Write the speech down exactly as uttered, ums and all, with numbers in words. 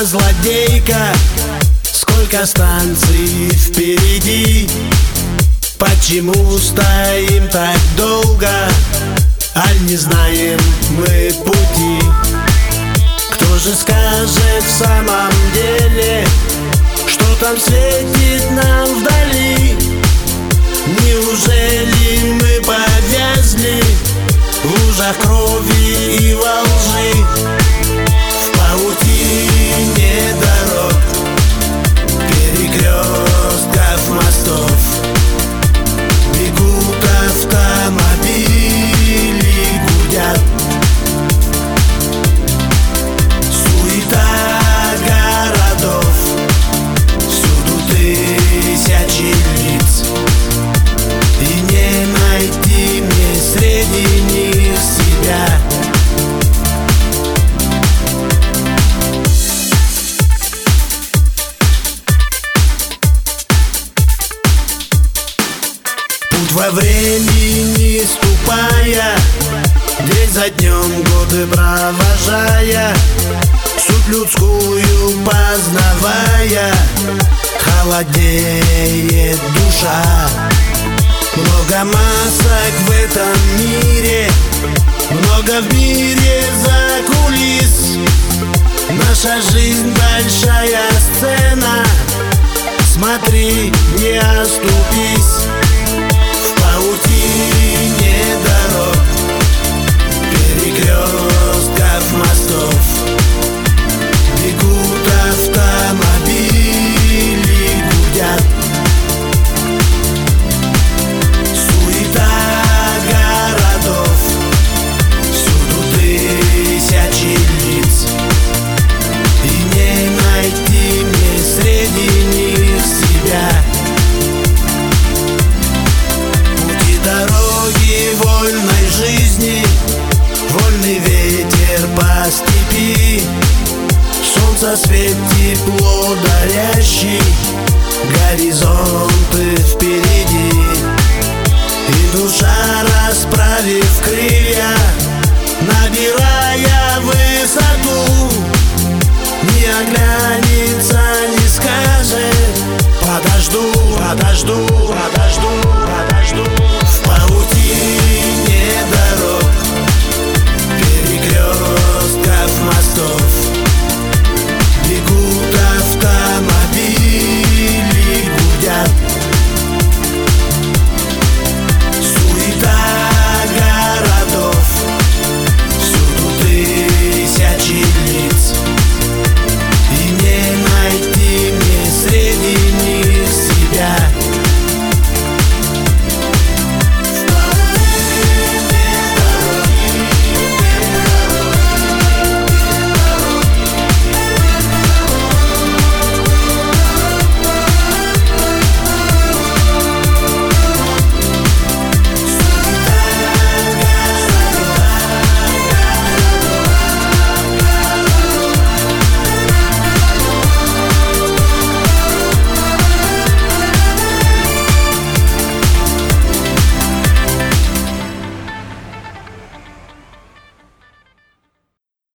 злодейка, сколько станций впереди. Почему стоим так долго, аль не знаем мы пути? Кто же скажет в самом деле, что там светит нам вдали? Неужели мы повязли в лужах крови и во лжи? В паутине дорог, перекрестков, мостов бегут автомобили, гудят. Суета городов, всюду тысячи лиц, и не найти мне среди них себя. Путь во времени ступая, день за днем, годы провожая, суть людскую познавая, холодеет душа. Много масок в этом мире, много в мире за кулис. Наша жизнь большая сцена, смотри, не оступись. В паутине дорог, перекрестков, мостов бегут автомобили, гудят. Суета городов, всюду тысячи лиц, и не найти мне среди них себя. Дороги вольной жизни, вольный ветер по степи, солнце свет, тепло дарящий горизонт.